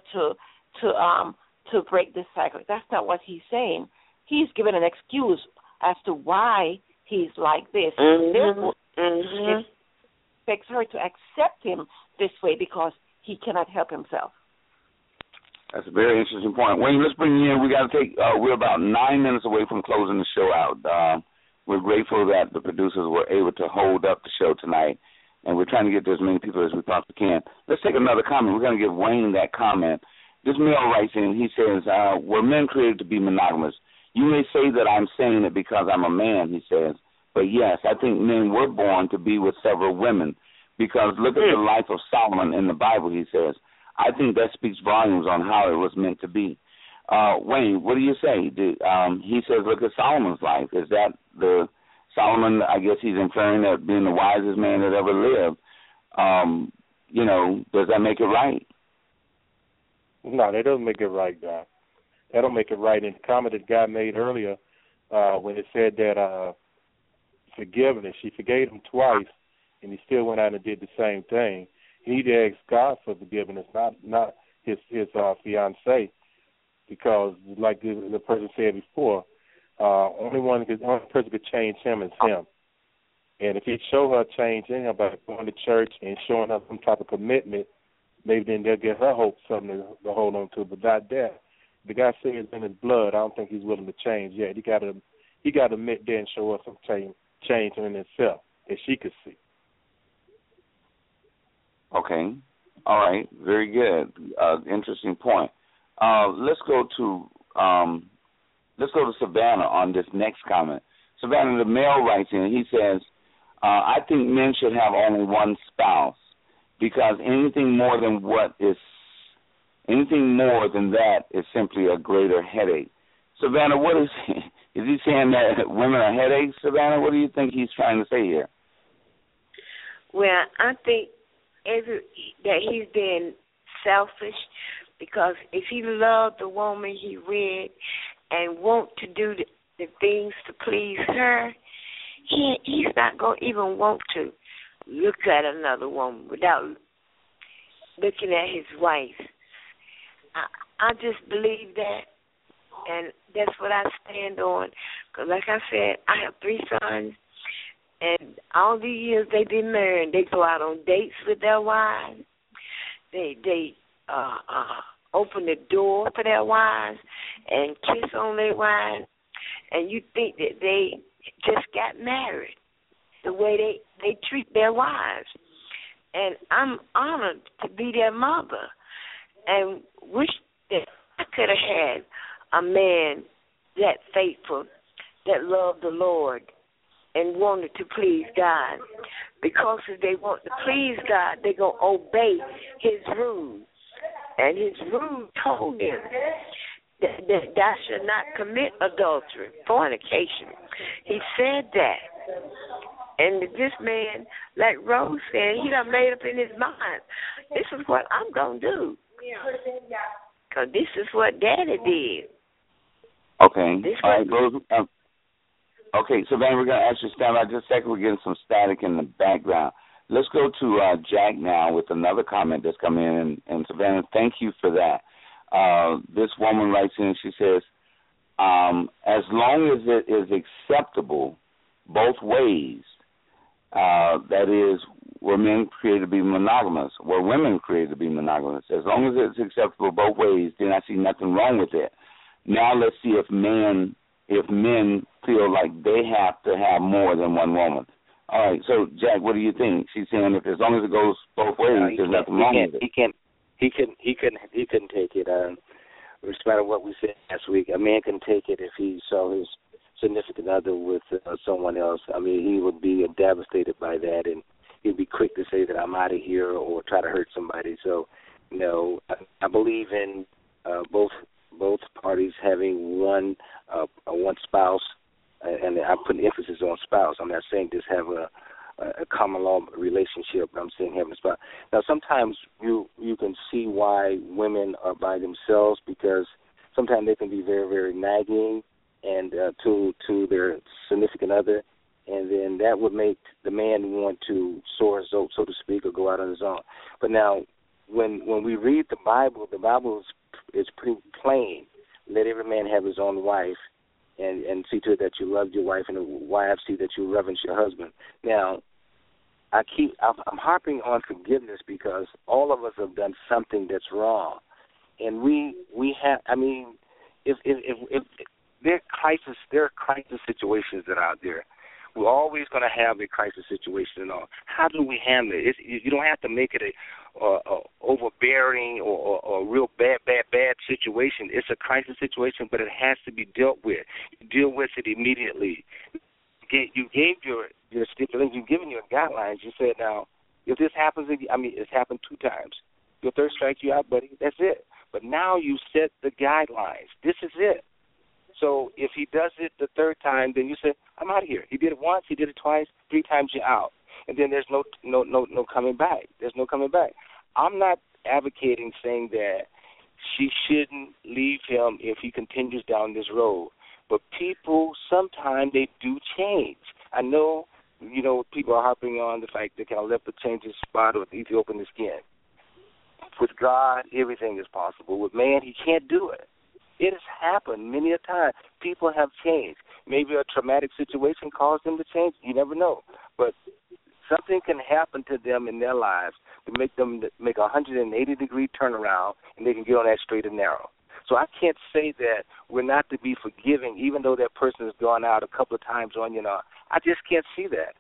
[SPEAKER 5] to break this cycle. That's not what he's saying. He's giving an excuse as to why he's like this. Therefore, it expects her to accept him this way because he cannot help himself.
[SPEAKER 3] That's a very interesting point. Wayne, let's bring you in. We got to take. We're about 9 minutes away from closing the show out. We're grateful that the producers were able to hold up the show tonight, and we're trying to get to as many people as we possibly can. Let's take another comment. We're going to give Wayne that comment. This male writes in. He says, "Were men created to be monogamous? You may say that I'm saying it because I'm a man," he says, "but yes, I think men were born to be with several women because look at the life of Solomon in the Bible," he says. "I think that speaks volumes on how it was meant to be." Wayne, what do you say? He says, look at Solomon's life. Is that the Solomon, I guess he's inferring that being the wisest man that ever lived. Does that make it right?
[SPEAKER 6] No, that doesn't make it right, God. That don't make it right. And the comment that God made earlier when it said that forgiveness, she forgave him twice, and he still went out and did the same thing. He need to ask God for forgiveness, not his fiancée, because like the person said before, only person could change him is him. And if he show her change in him by going to church and showing her some type of commitment, maybe then they'll give her hope, something to hold on to. But not that. The guy says it's in his blood. I don't think he's willing to change yet. He got to admit there and show her some change in himself that she could see.
[SPEAKER 3] Okay. All right. Very good. Interesting point. Let's go to Savannah on this next comment. Savannah, the male writes in. He says, "I think men should have only one spouse because anything more than that is simply a greater headache." Savannah, what is he saying that women are headaches? Savannah, what do you think he's trying to say here?
[SPEAKER 7] Well, I think that he's being selfish because if he loved the woman he read and want to do the the things to please her, he's not going to even want to look at another woman without looking at his wife. I just believe that, and that's what I stand on. Because like I said, I have 3 sons, and all the years they've been married, they go out on dates with their wives. They open the door for their wives and kiss on their wives, and you think that they just got married, the way they treat their wives. And I'm honored to be their mother and wish that I could have had a man that faithful, that loved the Lord and wanted to please God. Because if they want to please God, they're going to obey his rules. And his rule told them that thou should not commit adultery, fornication. He said that. And this man, like Rose said, he done made up in his mind, this is what I'm going to do. Because this is what Daddy did.
[SPEAKER 3] Okay. All right, Rose. Okay, Savannah, we're going to ask you to stand by just a second. We're getting some static in the background. Let's go to Jack now with another comment that's come in. And Savannah, thank you for that. This woman writes in, she says, as long as it is acceptable both ways, that is, were men created to be monogamous, were women created to be monogamous, as long as it's acceptable both ways, then I see nothing wrong with it. Now let's see if men feel like they have to have more than one woman. All right, so Jack, what do you think? She's saying if as long as it goes both ways, there's nothing wrong with it.
[SPEAKER 4] He couldn't take it. No matter what we said last week, a man can take it if he saw his significant other with someone else. I mean, he would be devastated by that, and he'd be quick to say that I'm out of here or try to hurt somebody. So, no, I believe in both parties having one spouse, and I'm putting emphasis on spouse. I'm not saying just have a common law relationship, but I'm saying having a spouse. Now, sometimes you can see why women are by themselves, because sometimes they can be very, very nagging and to their significant other, and then that would make the man want to soar his oat, so to speak, or go out on his own. But now, when we read the Bible is pretty plain. Let every man have his own wife, and see to it that you love your wife, and the wife see that you reverence your husband. Now, I'm harping on forgiveness because all of us have done something that's wrong, and we have. I mean, if there are crisis situations that are out there. We're always going to have a crisis situation and all. How do we handle it? You don't have to make it a overbearing or a real bad situation. It's a crisis situation, but it has to be dealt with. You deal with it immediately. You gave your stipulations. You've given your guidelines. You said, now, if this happens, it's happened 2 times. Your third strikes you out, buddy. That's it. But now you set the guidelines. This is it. So if he does it the 3rd time, then you say, I'm out of here. He did it once, he did it twice, 3 times, you're out. And then there's no coming back. There's no coming back. I'm not advocating saying that she shouldn't leave him if he continues down this road. But people, sometimes they do change. I know, people are harping on the fact that can leopard change his spot or Ethiopian skin. With God, everything is possible. With man, he can't do it. It has happened many a time. People have changed. Maybe a traumatic situation caused them to change. You never know. But something can happen to them in their lives to make them make a 180-degree turnaround, and they can get on that straight and narrow. So I can't say that we're not to be forgiving, even though that person has gone out a couple of times on you. I just can't see that.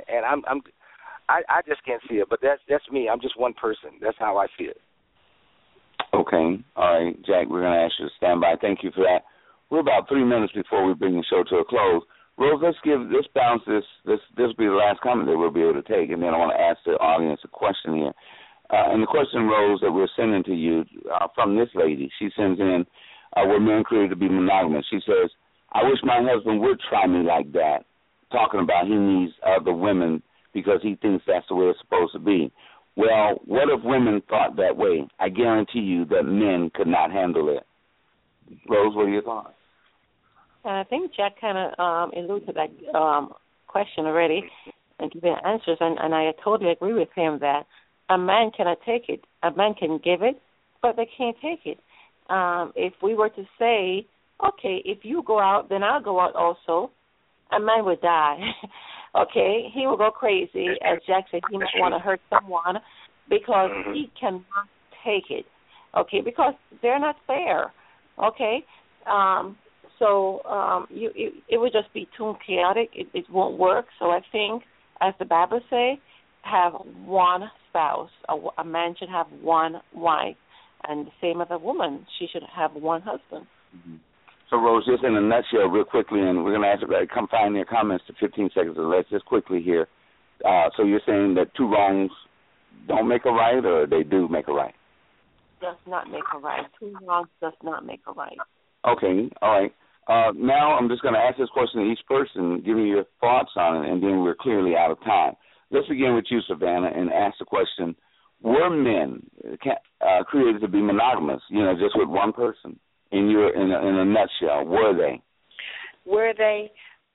[SPEAKER 4] I just can't see it. But that's me. I'm just one person. That's how I see it.
[SPEAKER 3] Okay. All right, Jack, we're going to ask you to stand by. Thank you for that. We're about 3 minutes before we bring the show to a close. Rose, let's bounce this. This will be the last comment that we'll be able to take, and then I want to ask the audience a question here. And the question, Rose, that we're sending to you from this lady, she sends in, were men created to be monogamous? She says, I wish my husband would try me like that, talking about he needs other women because he thinks that's the way it's supposed to be. Well, what if women thought that way? I guarantee you that men could not handle it. Rose, what are your thoughts?
[SPEAKER 5] And I think Jack kind of alluded to that question already and giving answers, and I totally agree with him that a man cannot take it. A man can give it, but they can't take it. If we were to say, okay, if you go out, then I'll go out also, a man would die. Okay, he will go crazy, as Jack said, he might want to hurt someone because he cannot take it. Okay, because they're not fair. Okay, it would just be too chaotic. It won't work. So I think, as the Bible says, have one spouse. A man should have one wife, and the same as a woman, she should have one husband.
[SPEAKER 3] Mm-hmm. So, Rose, just in a nutshell, real quickly, and we're going to ask everybody to confine their comments to 15 seconds or less, just quickly here. So you're saying that two wrongs don't make a right, or they do make a right?
[SPEAKER 5] Does not make a right. Two wrongs does not make a right.
[SPEAKER 3] Okay, all right. Now I'm just going to ask this question to each person, giving your thoughts on it, and then we're clearly out of time. Let's begin with you, Savannah, and ask the question, were men created to be monogamous, just with one person? In a nutshell, were they?
[SPEAKER 7] Were they?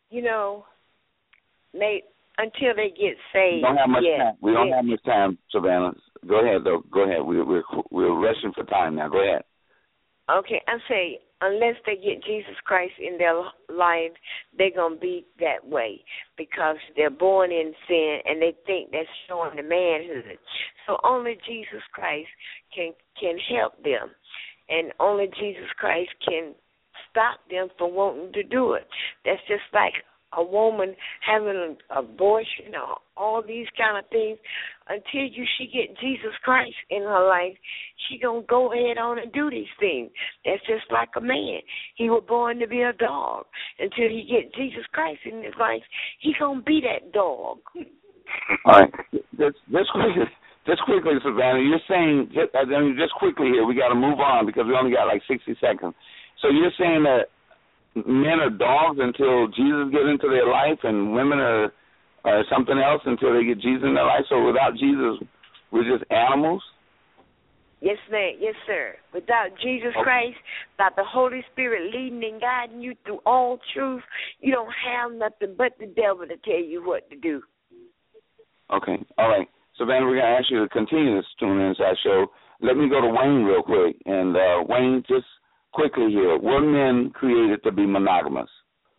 [SPEAKER 7] Until they get saved.
[SPEAKER 3] We don't have much time. We don't have much time, Savannah. Go ahead, though. Go ahead. We're rushing for time now. Go ahead.
[SPEAKER 7] Okay, I'm saying unless they get Jesus Christ in their life, they're gonna be that way because they're born in sin and they think that's showing the manhood. So only Jesus Christ can help them. And only Jesus Christ can stop them from wanting to do it. That's just like a woman having an abortion or all these kind of things. Until she get Jesus Christ in her life, she going to go ahead on and do these things. That's just like a man. He was born to be a dog. Until he get Jesus Christ in his life, he going to be that dog.
[SPEAKER 3] All right. Just quickly, Savannah, you're saying, just quickly here, we got to move on because we only got like 60 seconds. So you're saying that men are dogs until Jesus gets into their life and women are something else until they get Jesus in their life? So without Jesus, we're just animals?
[SPEAKER 7] Yes, ma'am. Yes, sir. Without Jesus Christ, without the Holy Spirit leading and guiding you through all truth, you don't have nothing but the devil to tell you what to do. Okay.
[SPEAKER 3] All right. Savannah, we're going to ask you to continue this 2 minutes our show. Let me go to Wayne real quick. And Wayne, just quickly here, were men created to be monogamous?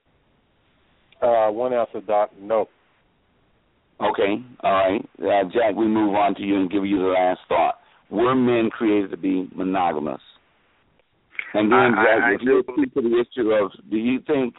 [SPEAKER 6] One answer, Doc, no.
[SPEAKER 3] Okay, all right. Jack, we move on to you and give you the last thought. Were men created to be monogamous? And then, Jack, if you speak to the issue of, do you think,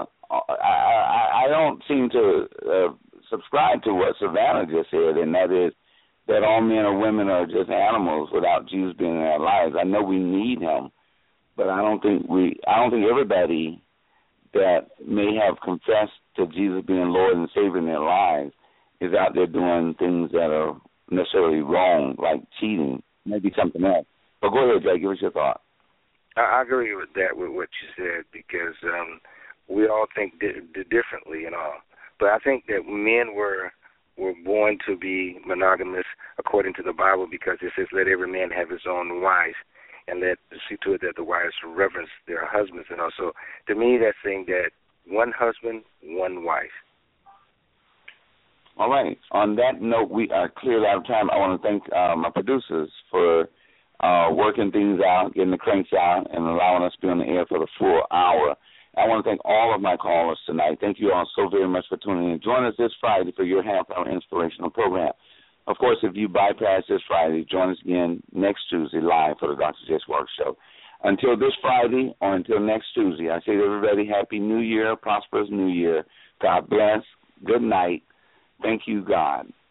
[SPEAKER 3] I don't seem to subscribe to what Savannah just said, and that is that all men or women are just animals without Jesus being in our lives. I know we need him, but I don't think everybody that may have confessed to Jesus being Lord and Savior in their lives is out there doing things that are necessarily wrong, like cheating, maybe something else. But go ahead, Jay, give us your thought.
[SPEAKER 4] I agree with that, with what you said, because we all think differently and all. But I think that men were born to be monogamous according to the Bible, because it says, let every man have his own wife, and let see to it that the wives reverence their husbands. And also, to me, that's saying that one husband, one wife.
[SPEAKER 3] All right. On that note, we are clearly out of time. I want to thank my producers for working things out, getting the cranks out, and allowing us to be on the air for the full hour. I want to thank all of my callers tonight. Thank you all so very much for tuning in. Join us this Friday for your half-hour inspirational program. Of course, if you bypass this Friday, join us again next Tuesday live for the Dr. J. Sparks Show. Until this Friday or until next Tuesday, I say to everybody, Happy New Year, prosperous New Year. God bless. Good night. Thank you, God.